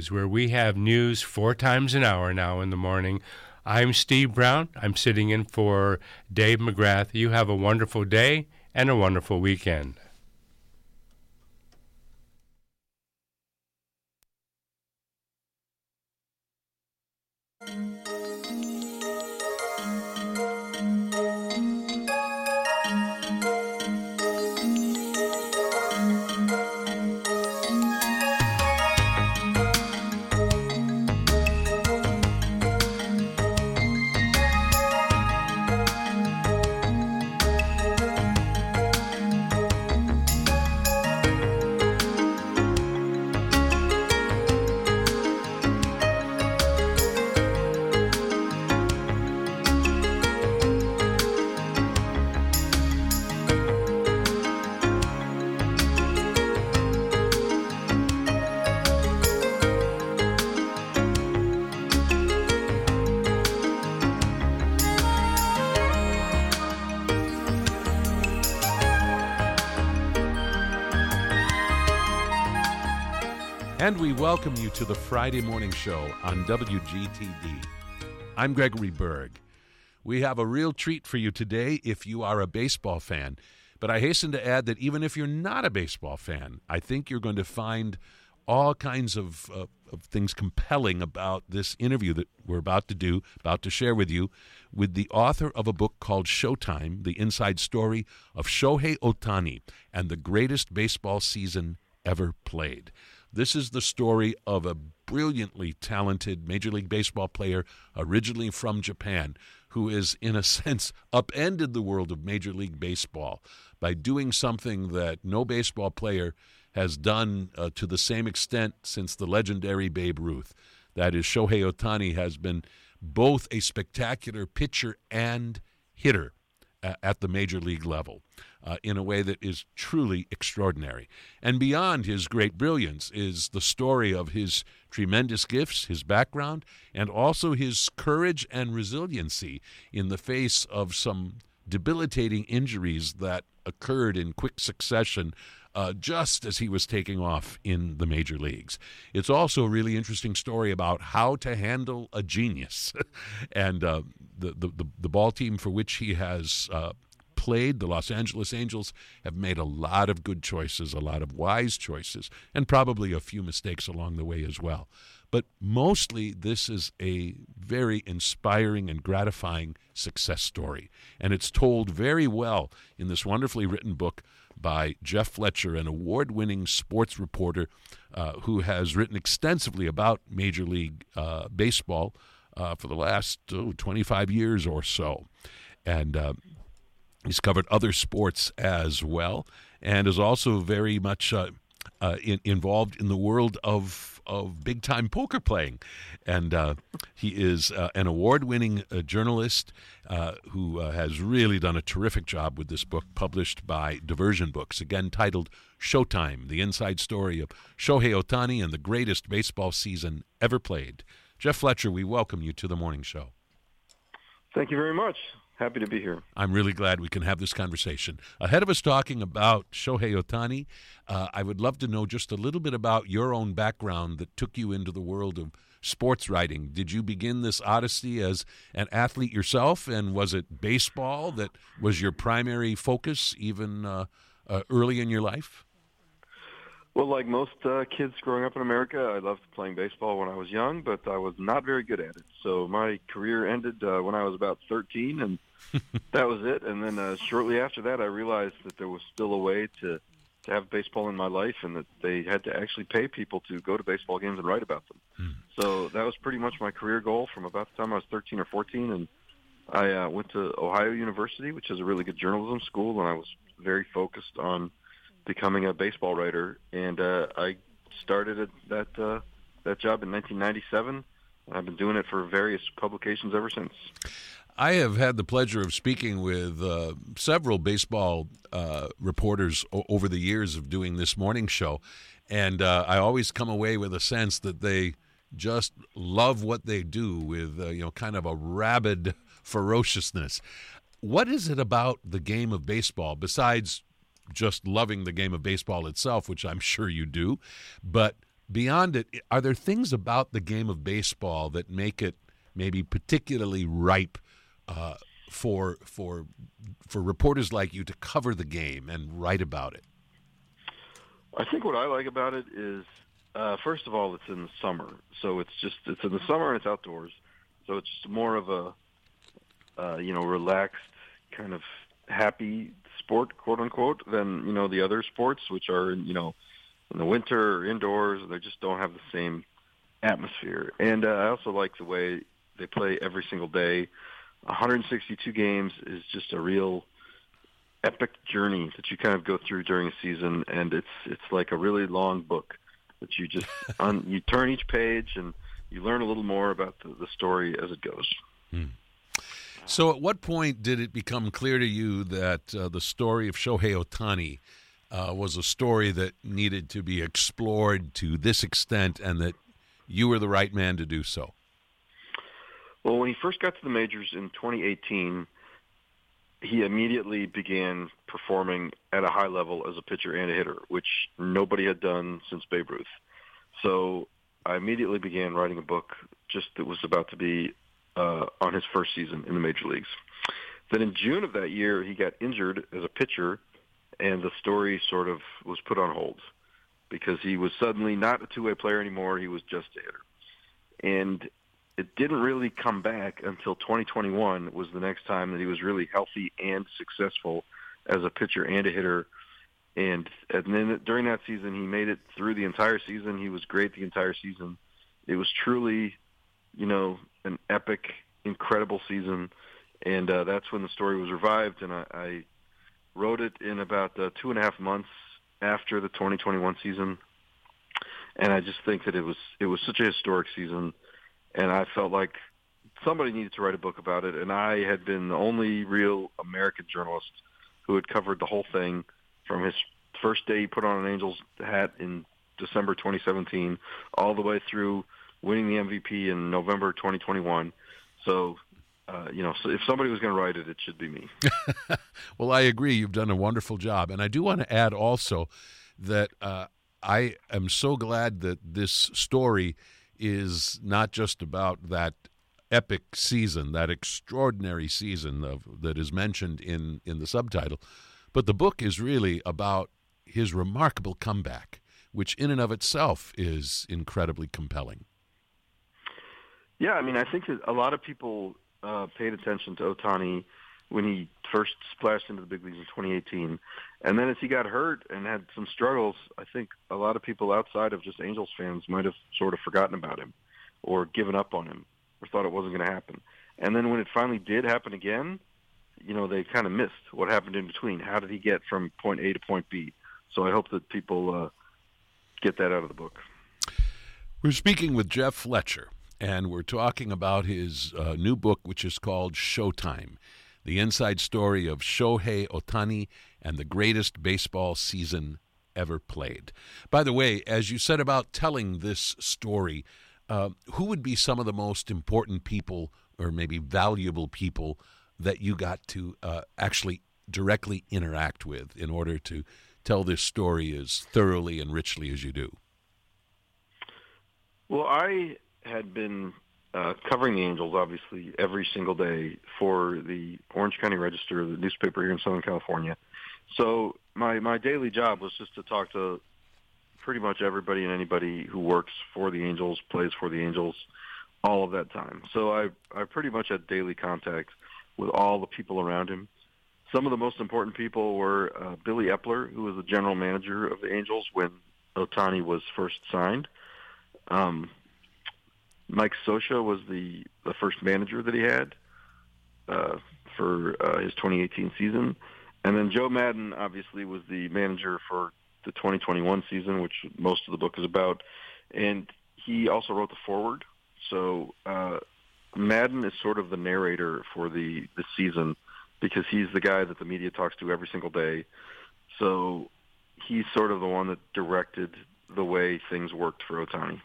News, where we have news 4 times an hour now in the morning. I'm Steve Brown. I'm sitting in for Dave McGrath. You have a wonderful day and a wonderful weekend. And we welcome you to the Friday Morning Show on WGTD. I'm Gregory Berg. We have a real treat for you today if you are a baseball fan. But I hasten to add that even if you're not a baseball fan, I think you're going to find all kinds of things compelling about this interview that we're about to share with you, with the author of a book called Showtime, the inside story of Shohei Ohtani and the greatest baseball season ever played. This is the story of a brilliantly talented Major League Baseball player originally from Japan who is, in a sense, upended the world of Major League Baseball by doing something that no baseball player has done to the same extent since the legendary Babe Ruth. That is, Shohei Ohtani has been both a spectacular pitcher and hitter at the Major League level. In a way that is truly extraordinary. And beyond his great brilliance is the story of his tremendous gifts, his background, and also his courage and resiliency in the face of some debilitating injuries that occurred in quick succession just as he was taking off in the major leagues. It's also a really interesting story about how to handle a genius. And the ball team for which he has played, the Los Angeles Angels, have made a lot of good choices, a lot of wise choices, and probably a few mistakes along the way as well. But mostly this is a very inspiring and gratifying success story. And it's told very well in this wonderfully written book by Jeff Fletcher, an award-winning sports reporter who has written extensively about Major League Baseball for the last 25 years or so. And he's covered other sports as well, and is also very much involved in the world of big-time poker playing. And he is an award-winning journalist who has really done a terrific job with this book, published by Diversion Books, again titled Showtime, the inside story of Shohei Ohtani and the greatest baseball season ever played. Jeff Fletcher, we welcome you to the morning show. Thank you very much. Happy to be here. I'm really glad we can have this conversation. Ahead of us talking about Shohei Ohtani, I would love to know just a little bit about your own background that took you into the world of sports writing. Did you begin this odyssey as an athlete yourself, and was it baseball that was your primary focus even early in your life? Well, like most kids growing up in America, I loved playing baseball when I was young, but I was not very good at it. So my career ended when I was about 13, and that was it. And then shortly after that, I realized that there was still a way to have baseball in my life, and that they had to actually pay people to go to baseball games and write about them. So that was pretty much my career goal from about the time I was 13 or 14. And I went to Ohio University, which is a really good journalism school, and I was very focused on becoming a baseball writer, and I started that job in 1997, and I've been doing it for various publications ever since. I have had the pleasure of speaking with several baseball reporters over the years of doing this morning show, and I always come away with a sense that they just love what they do with kind of a rabid ferociousness. What is it about the game of baseball, besides just loving the game of baseball itself, which I'm sure you do, but beyond it, are there things about the game of baseball that make it maybe particularly ripe for reporters like you to cover the game and write about it? I think what I like about it is, first of all, it's in the summer. So it's in the summer and it's outdoors. So it's just more of a, relaxed, kind of happy sport, quote unquote, than, the other sports, which are, in the winter or indoors. They just don't have the same atmosphere. And I also like the way they play every single day. 162 games is just a real epic journey that you kind of go through during a season, and it's like a really long book that you just you turn each page and you learn a little more about the story as it goes. So at what point did it become clear to you that the story of Shohei Ohtani was a story that needed to be explored to this extent and that you were the right man to do so? Well, when he first got to the majors in 2018, he immediately began performing at a high level as a pitcher and a hitter, which nobody had done since Babe Ruth. So I immediately began writing a book that was about to be on his first season in the major leagues. Then in June of that year, he got injured as a pitcher, and the story sort of was put on hold because he was suddenly not a two-way player anymore. He was just a hitter. And it didn't really come back until 2021 was the next time that he was really healthy and successful as a pitcher and a hitter. And then during that season, he made it through the entire season. He was great the entire season. It was truly, an epic, incredible season. And that's when the story was revived. And I wrote it in about 2.5 months after the 2021 season. And I just think that it was such a historic season. And I felt like somebody needed to write a book about it. And I had been the only real American journalist who had covered the whole thing from his first day he put on an Angels hat in December 2017 all the way through winning the MVP in November 2021. So, so if somebody was going to write it, it should be me. Well, I agree. You've done a wonderful job. And I do want to add also that I am so glad that this story is not just about that epic season, that extraordinary season that is mentioned in the subtitle, but the book is really about his remarkable comeback, which in and of itself is incredibly compelling. Yeah, I think that a lot of people paid attention to Ohtani when he first splashed into the big leagues in 2018. And then as he got hurt and had some struggles, I think a lot of people outside of just Angels fans might have sort of forgotten about him or given up on him or thought it wasn't going to happen. And then when it finally did happen again, they kind of missed what happened in between. How did he get from point A to point B? So I hope that people get that out of the book. We're speaking with Jeff Fletcher, and we're talking about his new book, which is called Showtime, the inside story of Shohei Ohtani and the greatest baseball season ever played. By the way, as you said about telling this story, who would be some of the most important people or maybe valuable people that you got to actually directly interact with in order to tell this story as thoroughly and richly as you do? Well, I had been covering the Angels, obviously, every single day for the Orange County Register, the newspaper here in Southern California. So my daily job was just to talk to pretty much everybody and anybody who works for the Angels, plays for the Angels, all of that time. So I pretty much had daily contact with all the people around him. Some of the most important people were Billy Epler, who was the general manager of the Angels when Ohtani was first signed. Mike Scioscia was the first manager that he had for his 2018 season. And then Joe Maddon, obviously, was the manager for the 2021 season, which most of the book is about. And he also wrote the foreword. So Maddon is sort of the narrator for the season because he's the guy that the media talks to every single day. So he's sort of the one that directed the way things worked for Ohtani.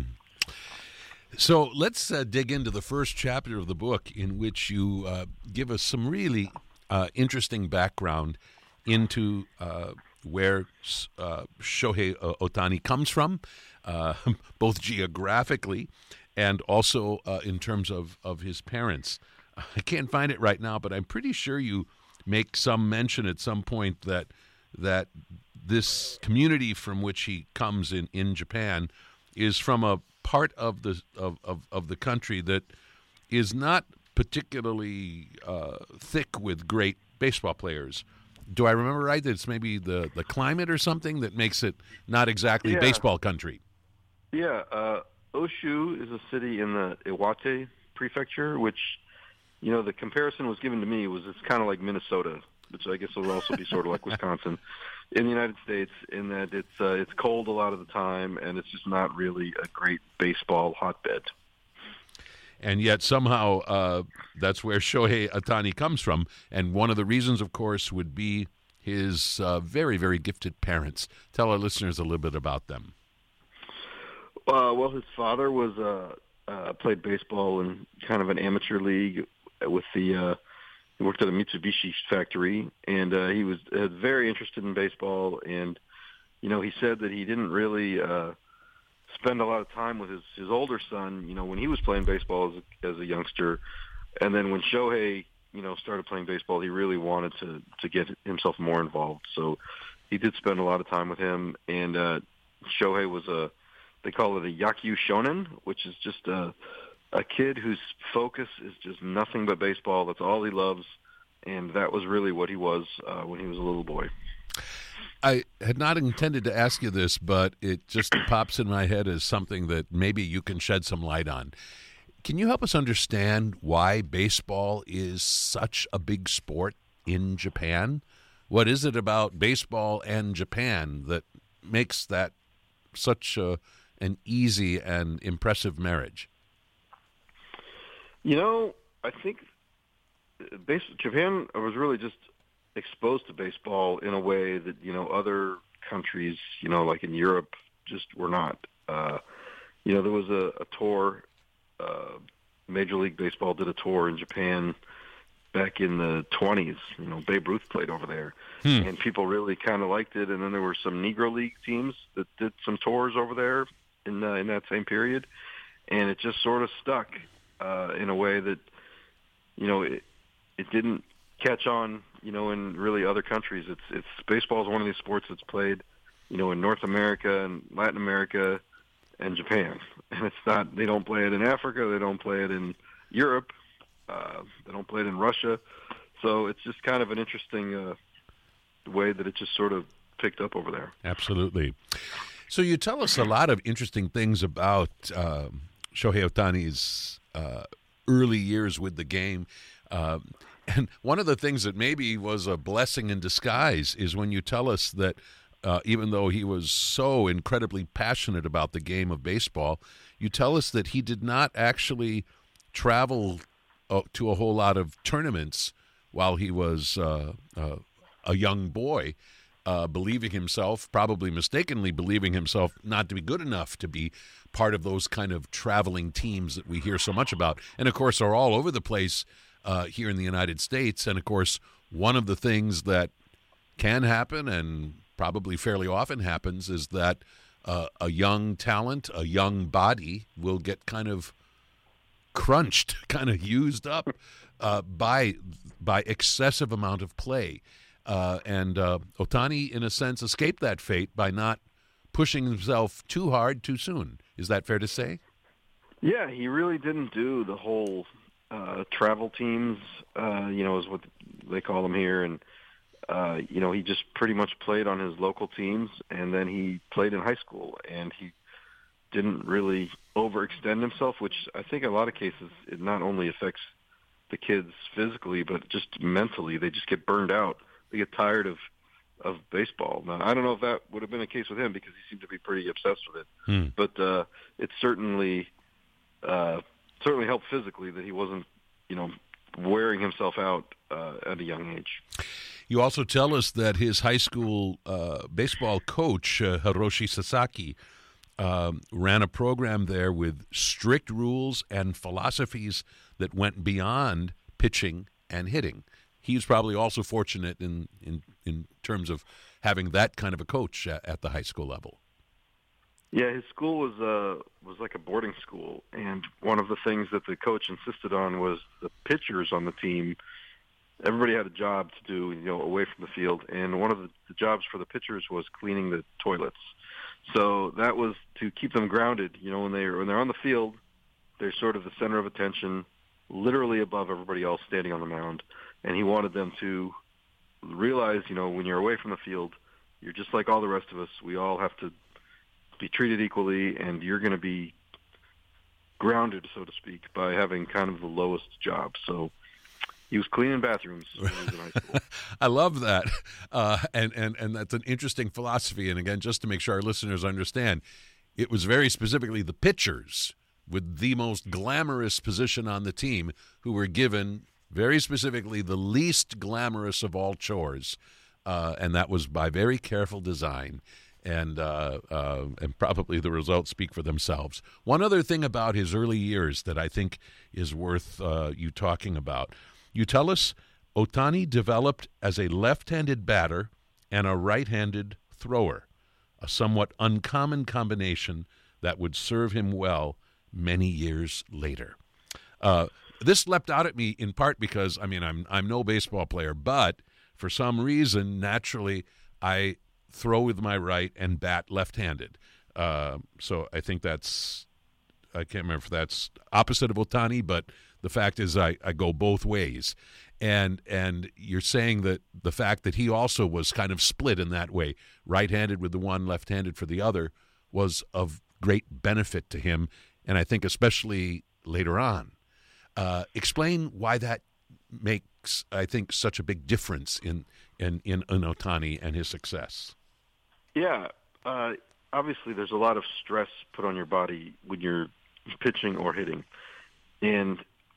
So let's dig into the first chapter of the book, in which you give us some really interesting background into where Shohei Ohtani comes from, both geographically and also in terms of his parents. I can't find it right now, but I'm pretty sure you make some mention at some point that this community from which he comes in Japan is from a part of the country that is not particularly thick with great baseball players. Do I remember right that it's maybe the climate or something that makes it not exactly baseball country? Yeah, Oshu is a city in the Iwate prefecture, which, the comparison was given to me was it's kind of like Minnesota, which I guess will also be sort of like Wisconsin in the United States, in that it's cold a lot of the time and it's just not really a great baseball hotbed. And yet somehow that's where Shohei Ohtani comes from. And one of the reasons, of course, would be his very, very gifted parents. Tell our listeners a little bit about them. Well, his father was played baseball in kind of an amateur league with he worked at a Mitsubishi factory, and he was very interested in baseball. And, he said that he didn't really spend a lot of time with his older son, when he was playing baseball as a youngster. And then when Shohei, started playing baseball, he really wanted to get himself more involved. So he did spend a lot of time with him. And Shohei was they call it a Yaku Shonen, which is just a kid whose focus is just nothing but baseball. That's all he loves. And that was really what he was when he was a little boy. I had not intended to ask you this, but it just pops in my head as something that maybe you can shed some light on. Can you help us understand why baseball is such a big sport in Japan? What is it about baseball and Japan that makes that such an easy and impressive marriage? I think Japan was really just exposed to baseball in a way that, other countries, like in Europe, just were not. There was a tour, Major League Baseball did a tour in Japan back in the 20s. Babe Ruth played over there, and people really kind of liked it. And then there were some Negro League teams that did some tours over there in that same period, and it just sort of stuck in a way that, it didn't catch on, in really other countries. It's baseball is one of these sports that's played, in North America and Latin America and Japan. And it's not, they don't play it in Africa, they don't play it in Europe, they don't play it in Russia. So it's just kind of an interesting way that it just sort of picked up over there. Absolutely. So you tell us a lot of interesting things about Shohei Ohtani's early years with the game. And one of the things that maybe was a blessing in disguise is when you tell us that even though he was so incredibly passionate about the game of baseball, you tell us that he did not actually travel to a whole lot of tournaments while he was a young boy, believing himself, probably mistakenly believing himself not to be good enough to be part of those kind of traveling teams that we hear so much about, and of course are all over the place here in the United States. And of course, one of the things that can happen and probably fairly often happens is that a young talent, a young body will get kind of crunched, kind of used up by excessive amount of play. And Ohtani, in a sense, escaped that fate by not pushing himself too hard too soon. Is that fair to say? Yeah, he really didn't do the whole travel teams, is what they call them here. And, he just pretty much played on his local teams, and then he played in high school, and he didn't really overextend himself, which I think in a lot of cases it not only affects the kids physically, but just mentally. They just get burned out. They get tired of baseball. Now, I don't know if that would have been the case with him because he seemed to be pretty obsessed with it. But it certainly helped physically that he wasn't, wearing himself out at a young age. You also tell us that his high school baseball coach, Hiroshi Sasaki, ran a program there with strict rules and philosophies that went beyond pitching and hitting. he's probably also fortunate in terms of having that kind of a coach at the high school level. Yeah, his school was like a boarding school, and one of the things that the coach insisted on was the pitchers on the team. Everybody had a job to do, away from the field, and one of the jobs for the pitchers was cleaning the toilets. So that was to keep them grounded. When they're on the field, they're sort of the center of attention, literally above everybody else standing on the mound. And he wanted them to realize, when you're away from the field, you're just like all the rest of us. We all have to be treated equally, and you're going to be grounded, so to speak, by having kind of the lowest job. So he was cleaning bathrooms when he was in high school. I love that, and that's an interesting philosophy. And again, just to make sure our listeners understand, it was very specifically the pitchers with the most glamorous position on the team who were given very specifically the least glamorous of all chores, and that was by very careful design. And probably the results speak for themselves. One other thing about his early years that I think is worth you talking about. You tell us Ohtani developed as a left-handed batter and a right-handed thrower, a somewhat uncommon combination that would serve him well many years later. This leapt out at me in part because, I'm no baseball player, but for some reason, naturally, I throw with my right and bat left-handed. So I think I can't remember if that's opposite of Ohtani, but the fact is I go both ways. And you're saying that the fact that he also was kind of split in that way, right-handed with the one, left-handed for the other, was of great benefit to him, and I think especially later on. Explain why that makes, I think, such a big difference in Ohtani and his success. Yeah, obviously there's a lot of stress put on your body when you're pitching or hitting. And,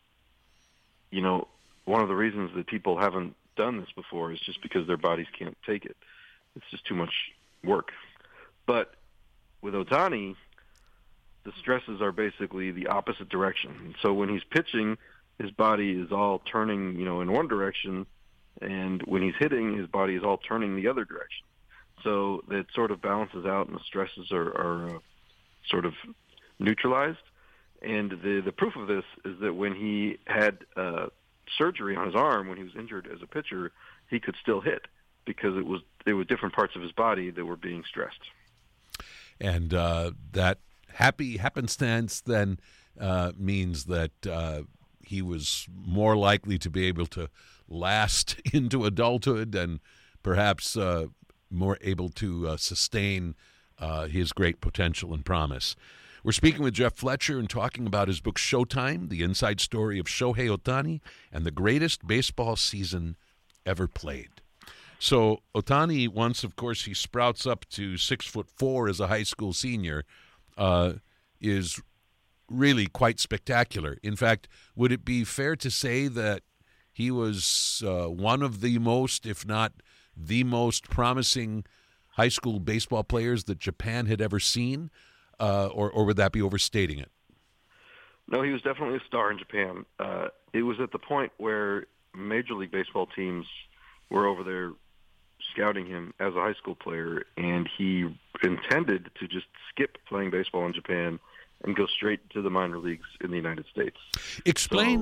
one of the reasons that people haven't done this before is just because their bodies can't take it. It's just too much work. But with Ohtani, the stresses are basically the opposite direction. So when he's pitching, his body is all turning, in one direction, and when he's hitting, his body is all turning the other direction. So it sort of balances out, and the stresses are sort of neutralized. And the proof of this is that when he had surgery on his arm, when he was injured as a pitcher, he could still hit because there were different parts of his body that were being stressed. And that happy happenstance then means that he was more likely to be able to last into adulthood and perhaps more able to sustain his great potential and promise. We're speaking with Jeff Fletcher and talking about his book Showtime, the inside story of Shohei Ohtani and the greatest baseball season ever played. So Ohtani, once, of course, he sprouts up to 6'4" as a high school senior, is really quite spectacular. In fact, would it be fair to say that he was one of the most, if not the most promising high school baseball players that Japan had ever seen? Or would that be overstating it? No, he was definitely a star in Japan. It was at the point where Major League Baseball teams were over there scouting him as a high school player, and he intended to just skip playing baseball in Japan and go straight to the minor leagues in the United States. Explain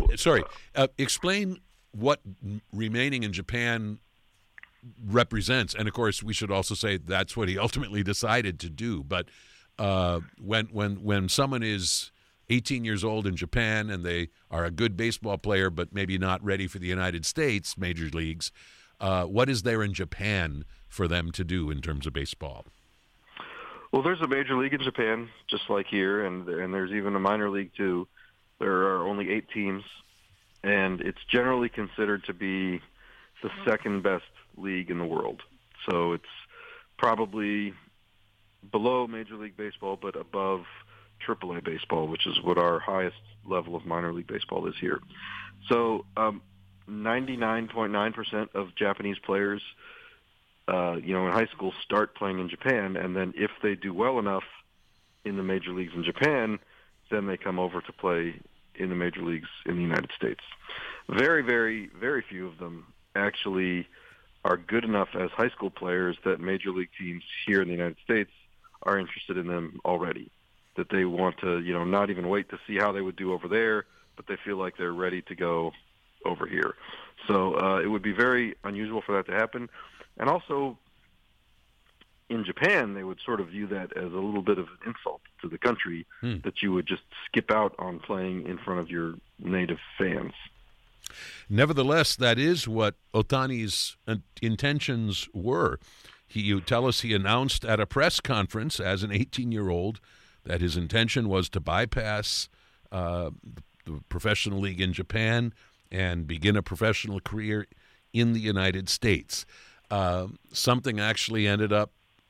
what remaining in Japan represents. And, of course, we should also say that's what he ultimately decided to do. But when someone is 18 years old in Japan and they are a good baseball player but maybe not ready for the United States major leagues, what is there in Japan for them to do in terms of baseball? Well, there's a major league in Japan, just like here, and there's even a minor league too. There are only 8 teams, and it's generally considered to be the second best league in the world. So it's probably below Major League Baseball, but above AAA baseball, which is what our highest level of minor league baseball is here. So 99.9% of Japanese players, in high school start playing in Japan, and then if they do well enough in the major leagues in Japan, then they come over to play in the major leagues in the United States. Very, very, very few of them actually are good enough as high school players that major league teams here in the United States are interested in them already, that they want to, not even wait to see how they would do over there, but they feel like they're ready to go over here. So it would be very unusual for that to happen. And also, in Japan, they would sort of view that as a little bit of an insult to the country, that you would just skip out on playing in front of your native fans. Nevertheless, that is what Ohtani's intentions were. You tell us he announced at a press conference as an 18-year-old that his intention was to bypass the professional league in Japan and begin a professional career in the United States. Something actually ended up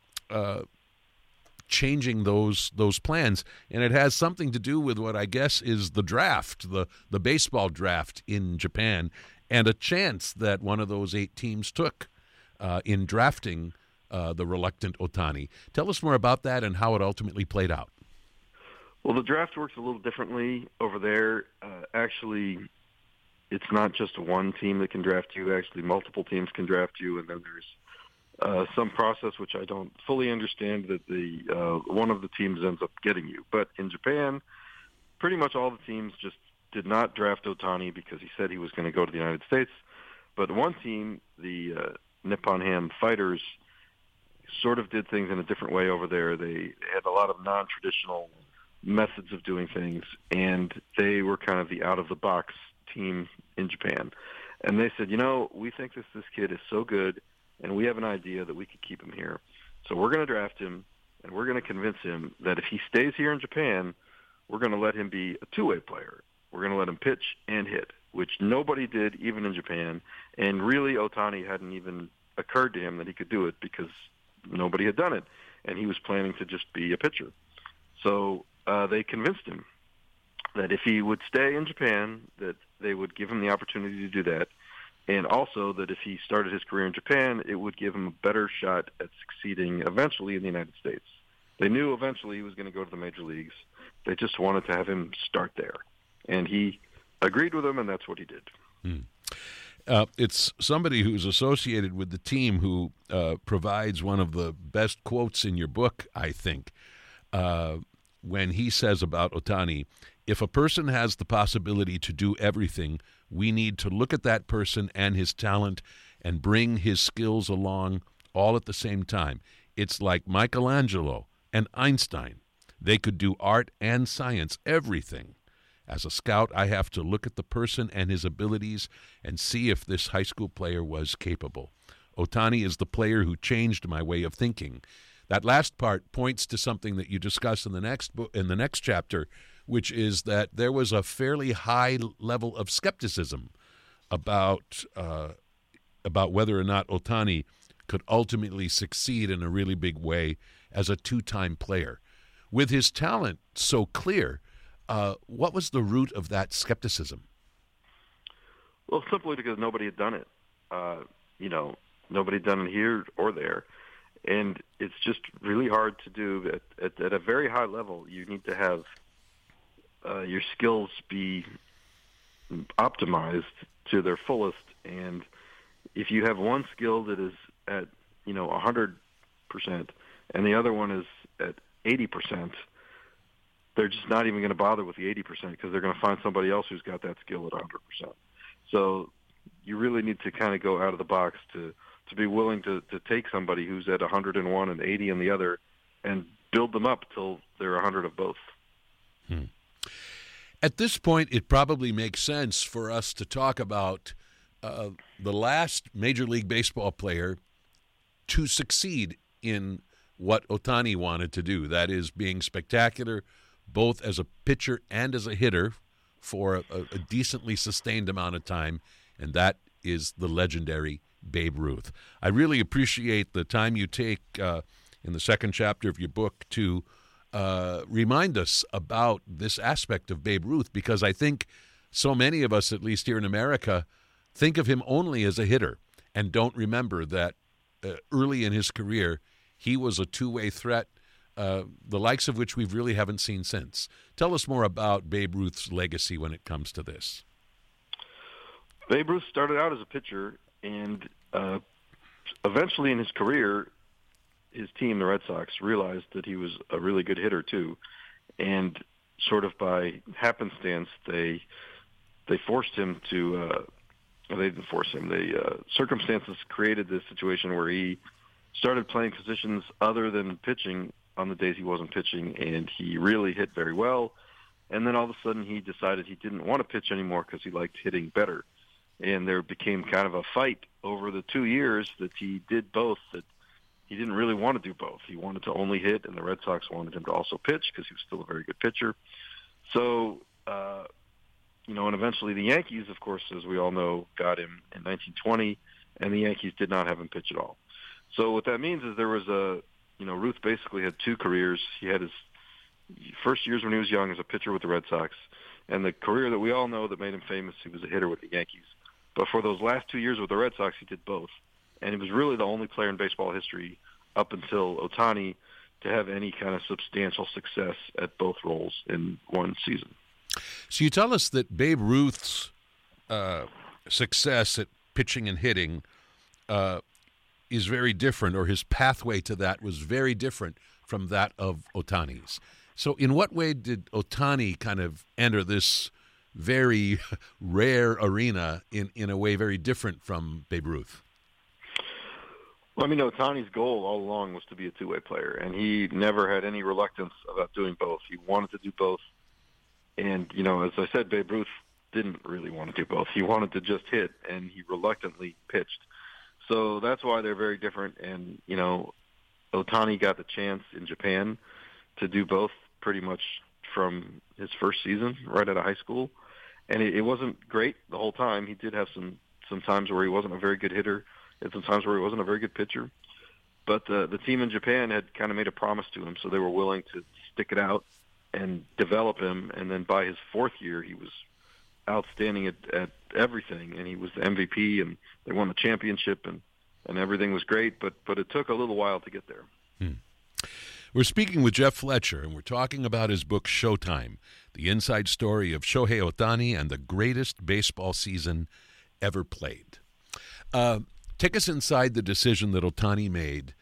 changing those plans, and it has something to do with what I guess is the draft, the baseball draft in Japan, and a chance that one of those 8 teams took in drafting the reluctant Ohtani. Tell us more about that and how it ultimately played out. Well, the draft works a little differently over there. Actually, it's not just one team that can draft you. Actually, multiple teams can draft you, and then there's some process which I don't fully understand that the one of the teams ends up getting you. But in Japan, pretty much all the teams just did not draft Ohtani because he said he was going to go to the United States. But one team, the Nippon Ham Fighters, sort of did things in a different way over there. They had a lot of non-traditional methods of doing things, and they were kind of the out-of-the-box team in Japan. And they said, we think this kid is so good, and we have an idea that we could keep him here. So we're going to draft him, and we're going to convince him that if he stays here in Japan, we're going to let him be a two-way player. We're going to let him pitch and hit, which nobody did, even in Japan. And really, Ohtani hadn't even occurred to him that he could do it because nobody had done it, and he was planning to just be a pitcher. So they convinced him that if he would stay in Japan, that they would give him the opportunity to do that, and also that if he started his career in Japan, it would give him a better shot at succeeding eventually in the United States. They knew eventually he was going to go to the major leagues. They just wanted to have him start there, and he agreed with them, and that's what he did. It's somebody who's associated with the team who provides one of the best quotes in your book, I think, when he says about Ohtani, if a person has the possibility to do everything, we need to look at that person and his talent and bring his skills along all at the same time. It's like Michelangelo and Einstein. They could do art and science, everything. As a scout, I have to look at the person and his abilities and see if this high school player was capable. Ohtani is the player who changed my way of thinking. That last part points to something that you discuss in the next chapter, which is that there was a fairly high level of skepticism about whether or not Ohtani could ultimately succeed in a really big way as a two-time player. With his talent so clear, what was the root of that skepticism? Well, simply because nobody had done it. Nobody had done it here or there. And it's just really hard to do. At a very high level, you need to have your skills be optimized to their fullest. And if you have one skill that is at 100% and the other one is at 80%, they're just not even going to bother with the 80% because they're going to find somebody else who's got that skill at 100%. So you really need to kind of go out of the box to be willing to take somebody who's at 101 and 80 in the other and build them up till they're 100 of both. At this point, it probably makes sense for us to talk about the last Major League Baseball player to succeed in what Ohtani wanted to do, that is being spectacular both as a pitcher and as a hitter for a decently sustained amount of time, and that is the legendary Babe Ruth. I really appreciate the time you take in the second chapter of your book to remind us about this aspect of Babe Ruth, because I think so many of us, at least here in America, think of him only as a hitter and don't remember that early in his career he was a two-way threat, the likes of which we really haven't seen since. Tell us more about Babe Ruth's legacy when it comes to this. Babe Ruth started out as a pitcher, And eventually in his career, his team, the Red Sox, realized that he was a really good hitter too. And sort of by happenstance, they forced him to they didn't force him. Circumstances created this situation where he started playing positions other than pitching on the days he wasn't pitching, and he really hit very well. And then all of a sudden he decided he didn't want to pitch anymore because he liked hitting better. And there became kind of a fight over the 2 years that he did both, that he didn't really want to do both. He wanted to only hit, and the Red Sox wanted him to also pitch because he was still a very good pitcher. So, and eventually the Yankees, of course, as we all know, got him in 1920, and the Yankees did not have him pitch at all. So what that means is there was Ruth basically had two careers. He had his first years when he was young as a pitcher with the Red Sox, and the career that we all know that made him famous, he was a hitter with the Yankees. But for those last 2 years with the Red Sox, he did both. And he was really the only player in baseball history up until Ohtani to have any kind of substantial success at both roles in one season. So you tell us that Babe Ruth's success at pitching and hitting is very different, or his pathway to that was very different from that of Ohtani's. So in what way did Ohtani kind of enter this very rare arena in a way very different from Babe Ruth? Well, Ohtani's goal all along was to be a two-way player, and he never had any reluctance about doing both. He wanted to do both. And, as I said, Babe Ruth didn't really want to do both. He wanted to just hit, and he reluctantly pitched. So that's why they're very different. And, Ohtani got the chance in Japan to do both pretty much from his first season right out of high school. And it wasn't great the whole time. He did have some times where he wasn't a very good hitter and some times where he wasn't a very good pitcher. But the team in Japan had kind of made a promise to him, so they were willing to stick it out and develop him. And then by his fourth year, he was outstanding at everything, and he was the MVP, and they won the championship, and everything was great. But it took a little while to get there. We're speaking with Jeff Fletcher, and we're talking about his book, Showtime, the inside story of Shohei Ohtani and the greatest baseball season ever played. Take us inside the decision that Ohtani made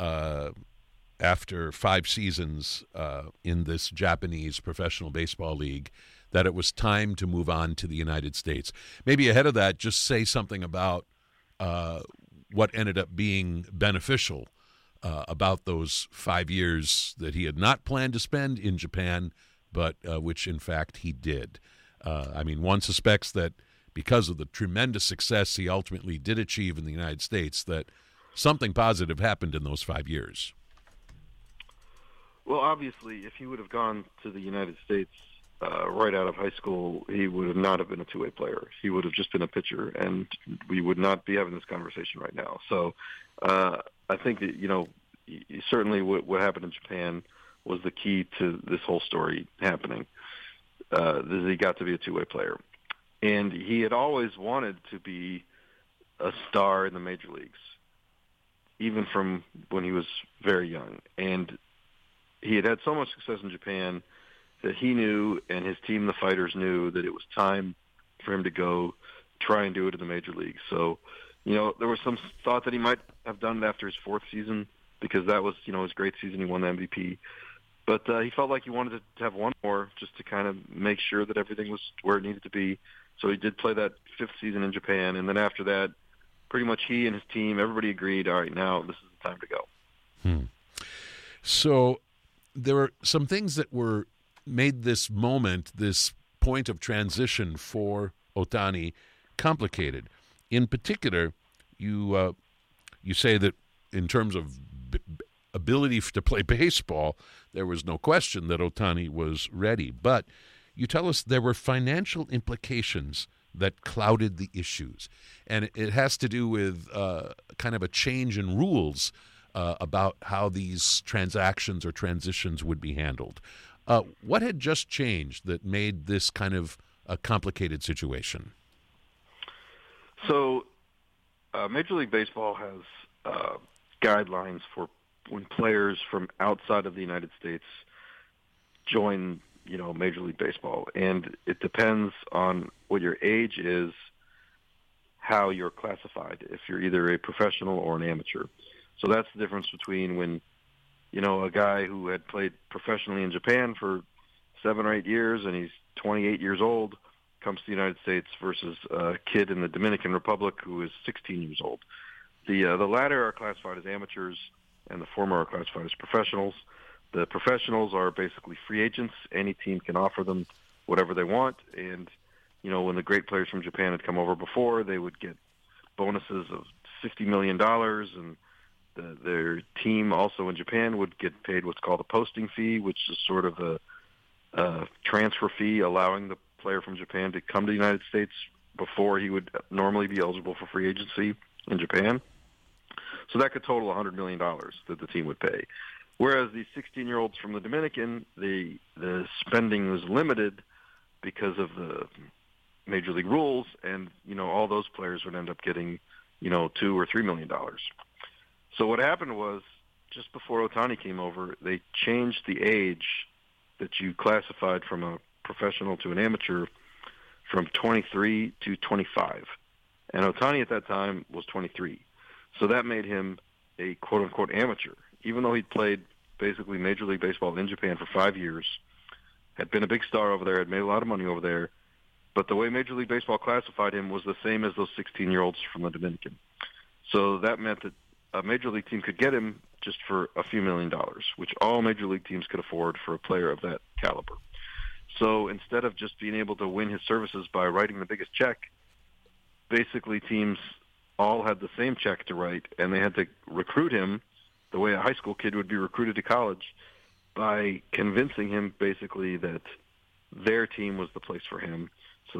after 5 seasons in this Japanese professional baseball league, that it was time to move on to the United States. Maybe ahead of that, just say something about what ended up being beneficial about those 5 years that he had not planned to spend in Japan, but which, in fact, he did. One suspects that because of the tremendous success he ultimately did achieve in the United States, that something positive happened in those 5 years. Well, obviously, if he would have gone to the United States right out of high school, he would have not have been a two-way player. He would have just been a pitcher, and we would not be having this conversation right now. So I think that, certainly what happened in Japan was the key to this whole story happening. He got to be a two-way player. And he had always wanted to be a star in the major leagues, even from when he was very young. And he had so much success in Japan that he knew, and his team, the Fighters, knew that it was time for him to go try and do it in the major leagues. So, there was some thought that he might have done it after his 4th season, because that was, his great season. He won the MVP. But he felt like he wanted to have one more just to kind of make sure that everything was where it needed to be. So he did play that 5th season in Japan. And then after that, pretty much he and his team, everybody agreed, all right, now this is the time to go. So there were some things that made this moment, this point of transition for Ohtani, complicated. In particular, you say that in terms of ability to play baseball, there was no question that Ohtani was ready. But you tell us there were financial implications that clouded the issues. And it has to do with kind of a change in rules about how these transactions or transitions would be handled. What had just changed that made this kind of a complicated situation? So Major League Baseball has guidelines for when players from outside of the United States join, Major League Baseball. And it depends on what your age is, how you're classified, if you're either a professional or an amateur. So that's the difference between when, a guy who had played professionally in Japan for 7 or 8 years and he's 28 years old comes to the United States versus a kid in the Dominican Republic who is 16 years old. The latter are classified as amateurs and the former are classified as professionals. The professionals are basically free agents. Any team can offer them whatever they want. And, when the great players from Japan had come over before, they would get bonuses of $50 million, and their team also in Japan would get paid what's called a posting fee, which is sort of a transfer fee allowing the player from Japan to come to the United States before he would normally be eligible for free agency in Japan. So that could total $100 million that the team would pay. Whereas the 16-year-olds from the Dominican, the spending was limited because of the Major League rules, and, all those players would end up getting, $2 or $3 million. So what happened was, just before Ohtani came over, they changed the age that you classified from a professional to an amateur from 23 to 25. And Ohtani at that time was 23. So that made him a quote-unquote amateur. Even though he'd played basically Major League Baseball in Japan for 5 years, had been a big star over there, had made a lot of money over there, but the way Major League Baseball classified him was the same as those 16-year-olds from the Dominican. So that meant that a Major League team could get him just for a few $1 million, which all Major League teams could afford for a player of that caliber. So instead of just being able to win his services by writing the biggest check, basically teams all had the same check to write, and they had to recruit him the way a high school kid would be recruited to college by convincing him basically that their team was the place for him. So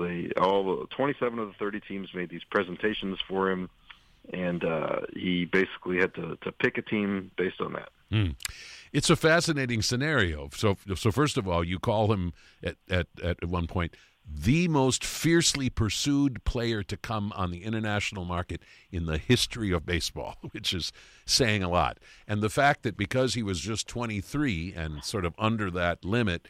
27 of the 30 teams made these presentations for him, and he basically had to pick a team based on that. It's a fascinating scenario. So first of all, you call him at one point the most fiercely pursued player to come on the international market in the history of baseball, which is saying a lot. And the fact that because he was just 23 and sort of under that limit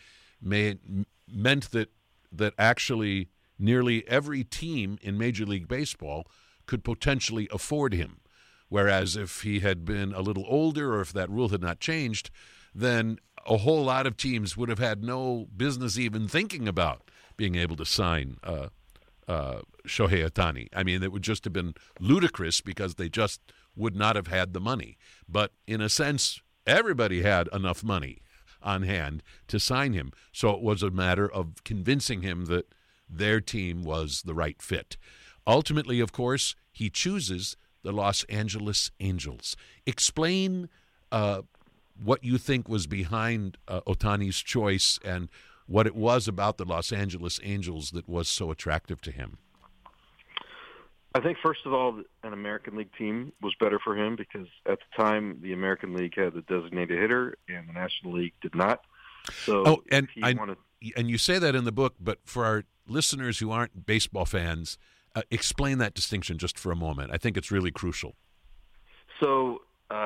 meant that actually nearly every team in Major League Baseball could potentially afford him. Whereas if he had been a little older or if that rule had not changed, then a whole lot of teams would have had no business even thinking about being able to sign Shohei Ohtani. I mean, it would just have been ludicrous because they just would not have had the money. But in a sense, everybody had enough money on hand to sign him. So it was a matter of convincing him that their team was the right fit. Ultimately, of course, he chooses the Los Angeles Angels. Explain what you think was behind Ohtani's choice and what it was about the Los Angeles Angels that was so attractive to him. I think, first of all, an American League team was better for him because at the time the American League had the designated hitter and the National League did not. So and you say that in the book, but for our listeners who aren't baseball fans, explain that distinction just for a moment. I think it's really crucial. So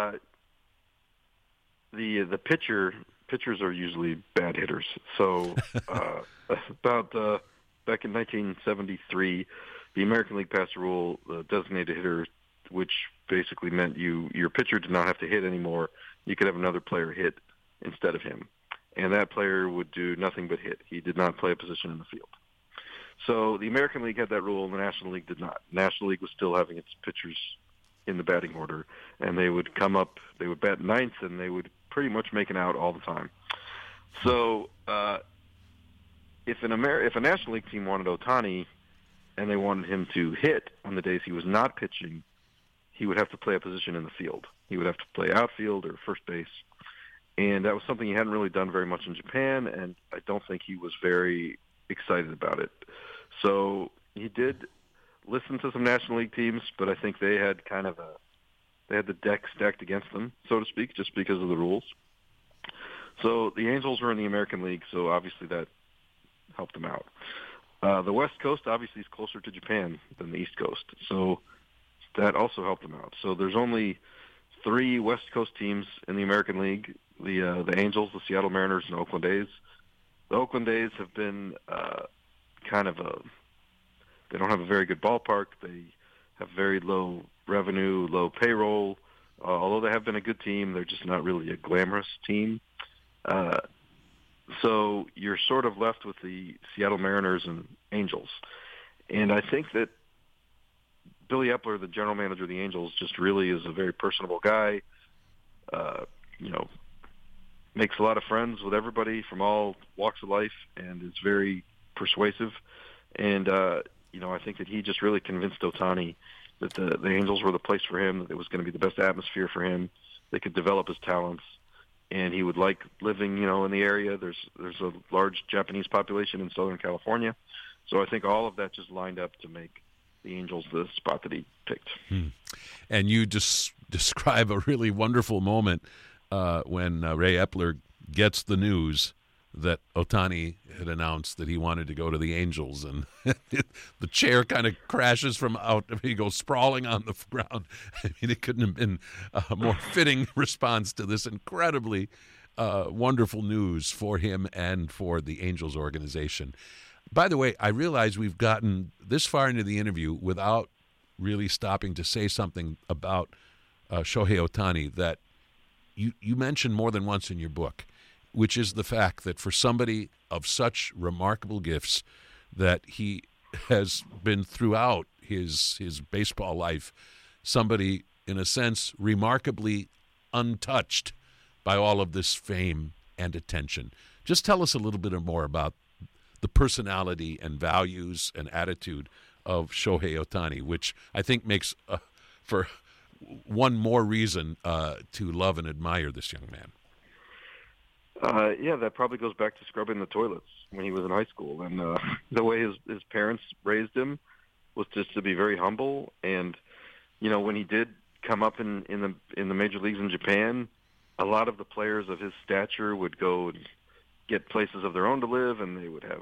the pitchers are usually bad hitters. So about back in 1973, the American League passed a rule, the designated hitter, which basically meant your pitcher did not have to hit anymore. You could have another player hit instead of him. And that player would do nothing but hit. He did not play a position in the field. So the American League had that rule, and the National League did not. The National League was still having its pitchers in the batting order, and they would come up, they would bat ninth, and they would pretty much make an out all the time. So if a National League team wanted Ohtani and they wanted him to hit on the days he was not pitching, he would have to play a position in the field. He would have to play outfield or first base. And that was something he hadn't really done very much in Japan, and I don't think he was very excited about it. So he did listen to some National League teams, but I think they had they had the deck stacked against them, so to speak, just because of the rules. So the Angels were in the American League, so obviously that helped them out. The West Coast obviously is closer to Japan than the East Coast, so that also helped them out. So there's only 3 West Coast teams in the American League, the Angels, the Seattle Mariners, and Oakland A's. The Oakland A's have been they don't have a very good ballpark. They have very low revenue, low payroll. Although they have been a good team, they're just not really a glamorous team. So you're sort of left with the Seattle Mariners and Angels. And I think that Billy Epler, the general manager of the Angels, just really is a very personable guy. Makes a lot of friends with everybody from all walks of life and is very persuasive. And, I think that he just really convinced Ohtani that the Angels were the place for him, that it was going to be the best atmosphere for him. They could develop his talents, and he would like living, in the area. There's a large Japanese population in Southern California. So I think all of that just lined up to make the Angels the spot that he picked. And you just describe a really wonderful moment when Ray Epler gets the news that Ohtani had announced that he wanted to go to the Angels, and the chair kind of crashes from out. He goes sprawling on the ground. I mean, it couldn't have been a more fitting response to this incredibly wonderful news for him and for the Angels organization. By the way, I realize we've gotten this far into the interview without really stopping to say something about Shohei Ohtani that you mentioned more than once in your book, which is the fact that for somebody of such remarkable gifts, that he has been throughout his baseball life somebody, in a sense, remarkably untouched by all of this fame and attention. Just tell us a little bit more about the personality and values and attitude of Shohei Ohtani, which I think makes for one more reason to love and admire this young man. That probably goes back to scrubbing the toilets when he was in high school, and the way his parents raised him was just to be very humble. And when he did come up in the major leagues in Japan, a lot of the players of his stature would go and get places of their own to live, and they would have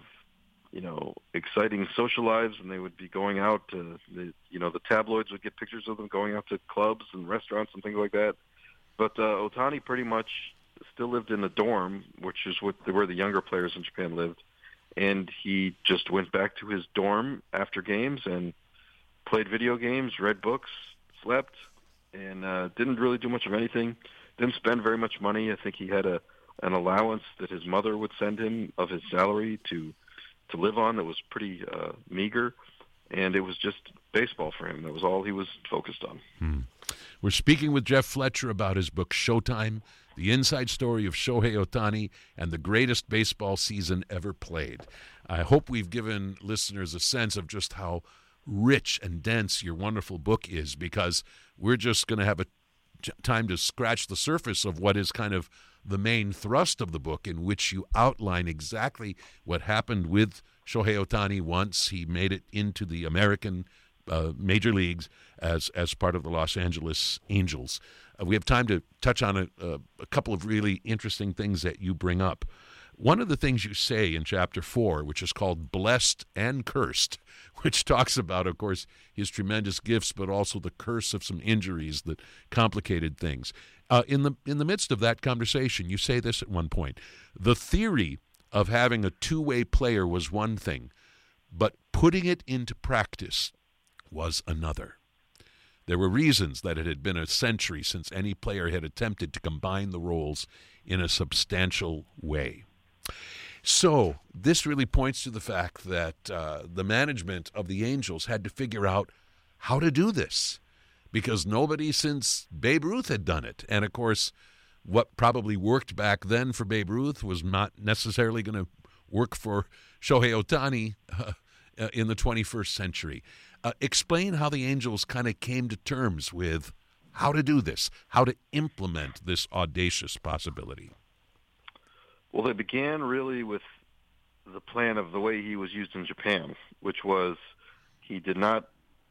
exciting social lives, and they would be going out to the tabloids would get pictures of them going out to clubs and restaurants and things like that. But Ohtani pretty much still lived in a dorm, which is where the younger players in Japan lived, and he just went back to his dorm after games and played video games, read books, slept, and didn't really do much of anything. Didn't spend very much money. I think he had an allowance that his mother would send him of his salary to live on that was pretty meager, and it was just baseball for him. That was all he was focused on. We're speaking with Jeff Fletcher about his book Showtime, the inside story of Shohei Ohtani and the greatest baseball season ever played. I hope we've given listeners a sense of just how rich and dense your wonderful book is, because we're just going to have a time to scratch the surface of what is kind of the main thrust of the book, in which you outline exactly what happened with Shohei Ohtani once he made it into the American major leagues as part of the Los Angeles Angels. We have time to touch on a couple of really interesting things that you bring up. One of the things you say in Chapter 4, which is called Blessed and Cursed, which talks about, of course, his tremendous gifts, but also the curse of some injuries that complicated things. In the midst of that conversation, you say this at one point: the theory of having a two-way player was one thing, but putting it into practice was another. There were reasons that it had been a century since any player had attempted to combine the roles in a substantial way. So this really points to the fact that the management of the Angels had to figure out how to do this, because nobody since Babe Ruth had done it. And, of course, what probably worked back then for Babe Ruth was not necessarily going to work for Shohei Ohtani in the 21st century. Explain how the Angels kind of came to terms with how to do this, how to implement this audacious possibility. Well, they began really with the plan of the way he was used in Japan, which was he did not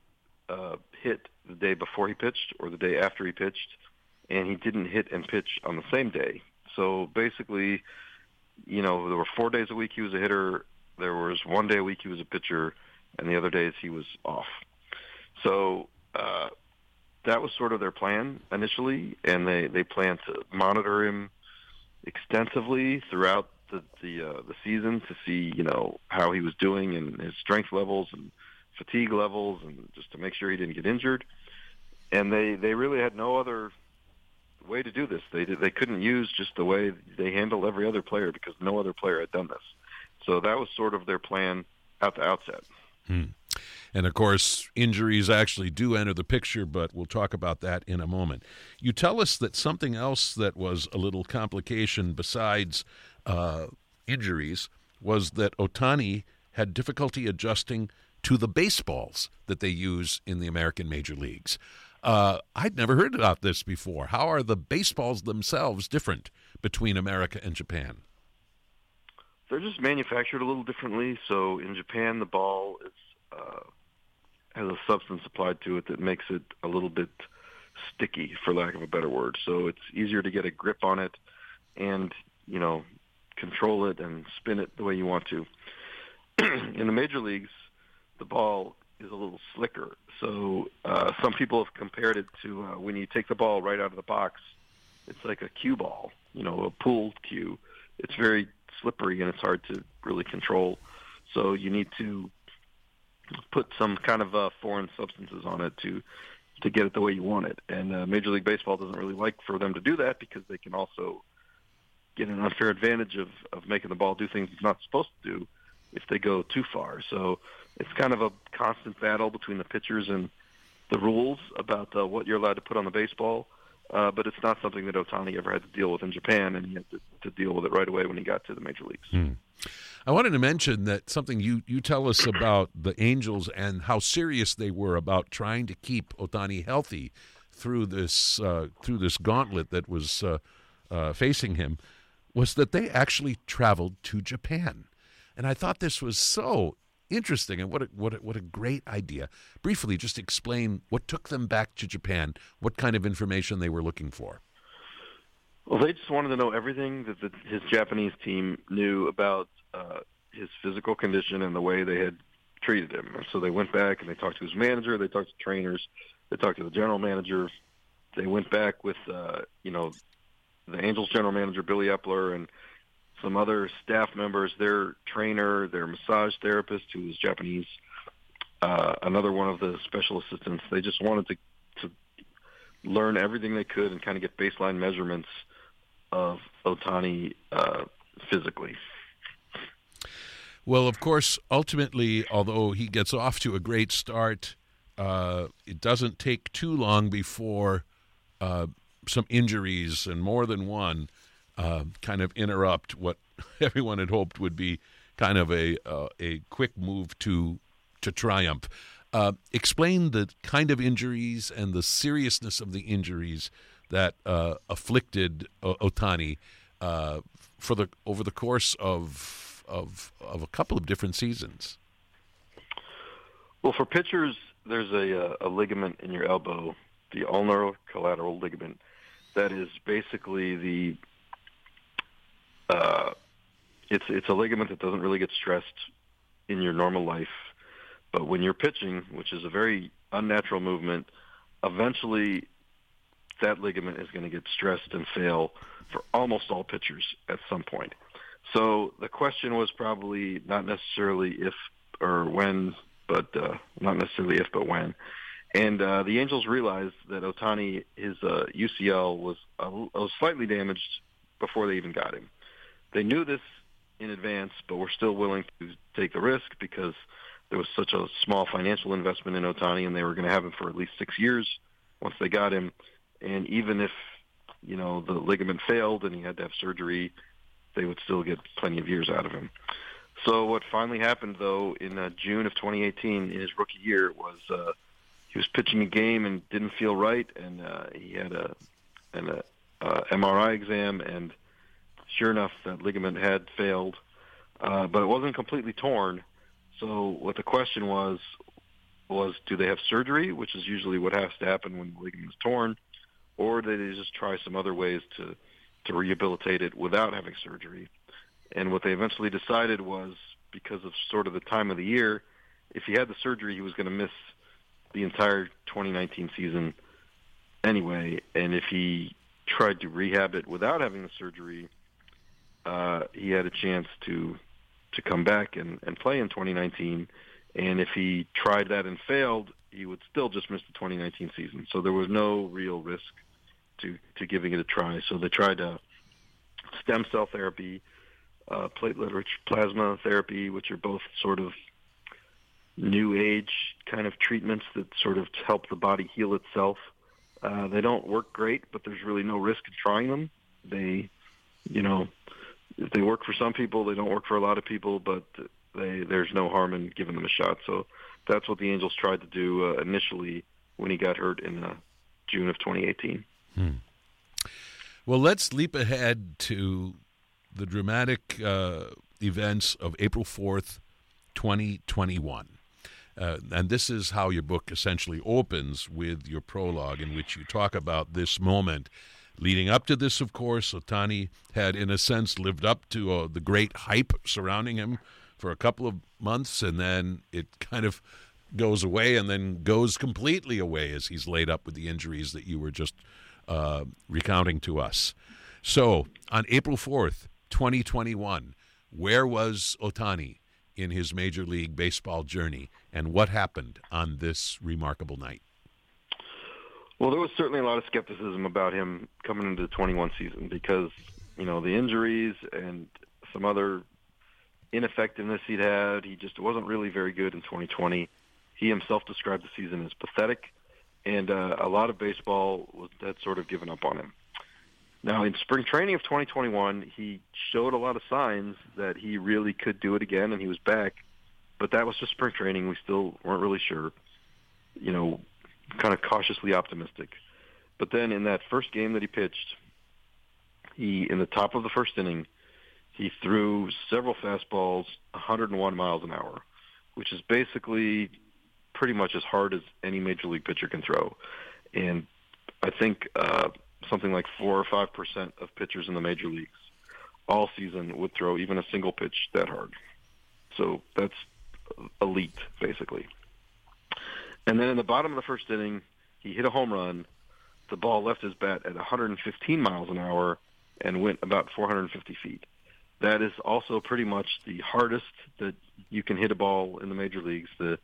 hit the day before he pitched or the day after he pitched, and he didn't hit and pitch on the same day. So basically, there were 4 days a week he was a hitter, there was 1 day a week he was a pitcher, and the other days he was off. So that was sort of their plan initially, and they planned to monitor him extensively throughout the season to see how he was doing and his strength levels and fatigue levels and just to make sure he didn't get injured. And they really had no other way to do this. They couldn't use just the way they handle every other player because no other player had done this. So that was sort of their plan at the outset. And, of course, injuries actually do enter the picture, but we'll talk about that in a moment. You tell us that something else that was a little complication besides injuries was that Ohtani had difficulty adjusting to the baseballs that they use in the American major leagues. I'd never heard about this before. How are the baseballs themselves different between America and Japan? They're just manufactured a little differently. So in Japan, the ball has a substance applied to it that makes it a little bit sticky, for lack of a better word. So it's easier to get a grip on it and, control it and spin it the way you want to. In the major leagues, the ball is a little slicker. So some people have compared it to when you take the ball right out of the box, it's like a cue ball, a pooled cue. It's very slippery and it's hard to really control. So you need to put some kind of foreign substances on it to get it the way you want it. And Major League Baseball doesn't really like for them to do that because they can also get an unfair advantage of making the ball do things it's not supposed to do if they go too far. So it's kind of a constant battle between the pitchers and the rules about what you're allowed to put on the baseball. But it's not something that Ohtani ever had to deal with in Japan, and he had to deal with it right away when he got to the major leagues. I wanted to mention that something you tell us about the Angels and how serious they were about trying to keep Ohtani healthy through this gauntlet that was facing him, was that they actually traveled to Japan. And I thought this was so interesting, and what a great idea. Briefly, just explain what took them back to Japan, what kind of information they were looking for. Well, they just wanted to know everything that his Japanese team knew about his physical condition and the way they had treated him. And so they went back and they talked to his manager, they talked to trainers, they talked to the general manager. They went back with, the Angels general manager, Billy Epler, and some other staff members, their trainer, their massage therapist, who was Japanese, another one of the special assistants. They just wanted to learn everything they could and kind of get baseline measurements of Ohtani physically. Well, of course, ultimately, although he gets off to a great start, it doesn't take too long before some injuries, and more than one, kind of interrupt what everyone had hoped would be kind of a quick move to triumph. Explain the kind of injuries and the seriousness of the injuries that afflicted Ohtani over the course of a couple of different seasons. Well, for pitchers, there's a ligament in your elbow, the ulnar collateral ligament, that is basically it's a ligament that doesn't really get stressed in your normal life. But when you're pitching, which is a very unnatural movement, eventually that ligament is going to get stressed and fail for almost all pitchers at some point. So the question was probably not necessarily if or when, but not necessarily if, but when. And the Angels realized that Ohtani, his UCL was slightly damaged before they even got him. They knew this in advance, but were still willing to take the risk because there was such a small financial investment in Ohtani, and they were going to have him for at least 6 years once they got him. And even if, the ligament failed and he had to have surgery, they would still get plenty of years out of him. So what finally happened, though, in June of 2018, in his rookie year, was he was pitching a game and didn't feel right, and he had an MRI exam, and sure enough, that ligament had failed, but it wasn't completely torn. So what the question was do they have surgery, which is usually what has to happen when the ligament is torn, or did they just try some other ways to rehabilitate it without having surgery? And what they eventually decided was, because of sort of the time of the year, if he had the surgery, he was going to miss the entire 2019 season anyway. And if he tried to rehab it without having the surgery, he had a chance to come back and play in 2019 And if he tried that and failed, he would still just miss the 2019 season. So there was no real risk to giving it a try. So they tried stem cell therapy, platelet-rich plasma therapy, which are both sort of new age kind of treatments that sort of help the body heal itself. They don't work great, but there's really no risk in trying them. They work for some people, they don't work for a lot of people, but there's no harm in giving them a shot. So that's what the Angels tried to do initially when he got hurt in June of 2018. Well, let's leap ahead to the dramatic events of April 4th, 2021. And this is how your book essentially opens, with your prologue in which you talk about this moment. Leading up to this, of course, Ohtani had, in a sense, lived up to the great hype surrounding him for a couple of months, and then it kind of goes away and then goes completely away as he's laid up with the injuries that you were just recounting to us. So, on April 4th, 2021, where was Ohtani in his Major League Baseball journey, and what happened on this remarkable night? Well, there was certainly a lot of skepticism about him coming into the 21 season because, the injuries and some other ineffectiveness he'd had. He just wasn't really very good in 2020. He himself described the season as pathetic, and a lot of baseball had sort of given up on him. Now, in spring training of 2021, he showed a lot of signs that he really could do it again, and he was back. But that was just spring training. We still weren't really sure, kind of cautiously optimistic. But then in that first game that he pitched, in the top of the first inning, he threw several fastballs 101 miles an hour, which is basically pretty much as hard as any major league pitcher can throw. And I think something like 4 or 5% of pitchers in the major leagues all season would throw even a single pitch that hard. So that's elite, basically. And then in the bottom of the first inning, he hit a home run. The ball left his bat at 115 miles an hour and went about 450 feet. That is also pretty much the hardest that you can hit a ball in the major leagues. The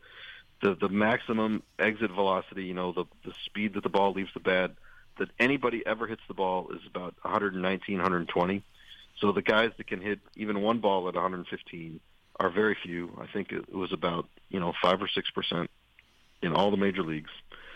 maximum exit velocity, the speed that the ball leaves the bat, that anybody ever hits the ball is about 119, 120. So the guys that can hit even one ball at 115 are very few. I think it was about 5 or 6% in all the major leagues.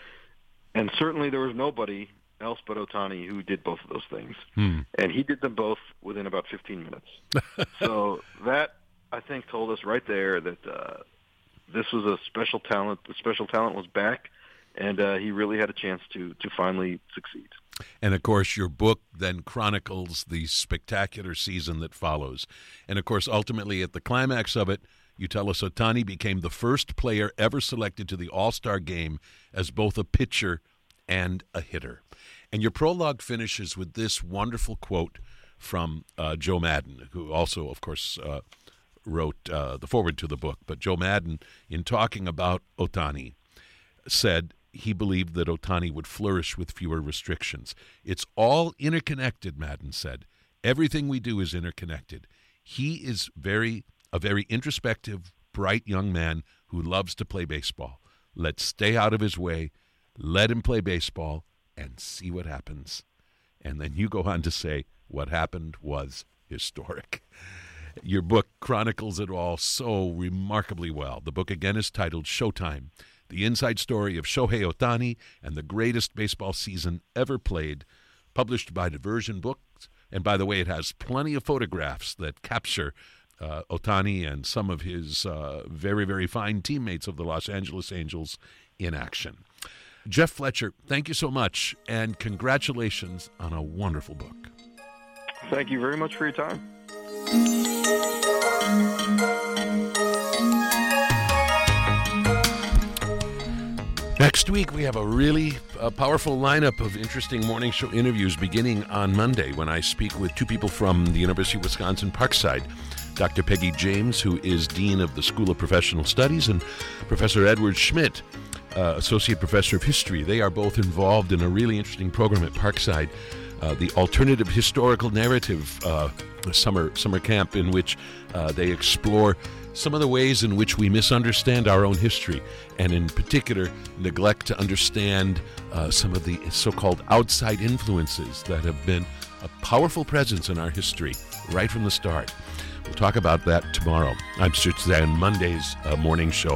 And certainly there was nobody else but Ohtani who did both of those things. And he did them both within about 15 minutes. So that, I think, told us right there that this was a special talent. The special talent was back, and he really had a chance to finally succeed. And, of course, your book then chronicles the spectacular season that follows. And, of course, ultimately at the climax of it, you tell us Ohtani became the first player ever selected to the All-Star game as both a pitcher and a hitter. And your prologue finishes with this wonderful quote from Joe Maddon, who also, of course, wrote the foreword to the book. But Joe Maddon, in talking about Ohtani, said he believed that Ohtani would flourish with fewer restrictions. It's all interconnected, Maddon said. Everything we do is interconnected. He is a very introspective, bright young man who loves to play baseball. Let's stay out of his way, let him play baseball, and see what happens. And then you go on to say, what happened was historic. Your book chronicles it all so remarkably well. The book again is titled Showtime, the inside story of Shohei Ohtani and the greatest baseball season ever played, published by Diversion Books. And by the way, it has plenty of photographs that capture Ohtani and some of his very, very fine teammates of the Los Angeles Angels in action. Jeff Fletcher, thank you so much, and congratulations on a wonderful book. Thank you very much for your time. Next week, we have a really powerful lineup of interesting morning show interviews beginning on Monday when I speak with two people from the University of Wisconsin Parkside. Dr. Peggy James, who is Dean of the School of Professional Studies, and Professor Edward Schmidt, Associate Professor of History. They are both involved in a really interesting program at Parkside, the Alternative Historical Narrative summer camp, in which they explore some of the ways in which we misunderstand our own history, and in particular, neglect to understand some of the so-called outside influences that have been a powerful presence in our history right from the start. We'll talk about that tomorrow. I'm sure today on Monday's morning show.